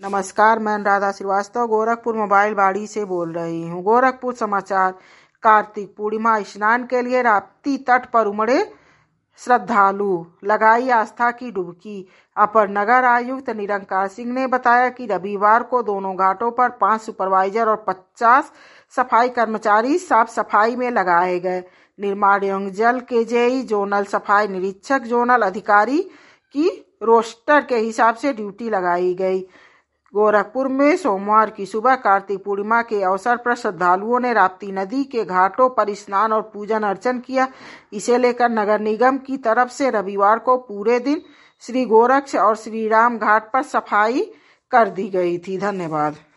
नमस्कार, मैं अनुराधा श्रीवास्तव गोरखपुर मोबाइल बाड़ी से बोल रही हूँ। गोरखपुर समाचार। कार्तिक पूर्णिमा स्नान के लिए राप्ती तट पर उमड़े श्रद्धालु, लगाई आस्था की डुबकी। अपर नगर आयुक्त निरंकार सिंह ने बताया कि रविवार को दोनों घाटों पर 5 सुपरवाइजर और 50 सफाई कर्मचारी साफ सफाई में लगाए गए। निर्माण एवं जल के जेई, जोनल सफाई निरीक्षक, जोनल अधिकारी की रोस्टर के हिसाब से ड्यूटी लगाई गई। गोरखपुर में सोमवार की सुबह कार्तिक पूर्णिमा के अवसर पर श्रद्धालुओं ने राप्ती नदी के घाटों पर स्नान और पूजन अर्चन किया। इसे लेकर नगर निगम की तरफ से रविवार को पूरे दिन श्री गोरक्ष और श्री राम घाट पर सफाई कर दी गई थी। धन्यवाद।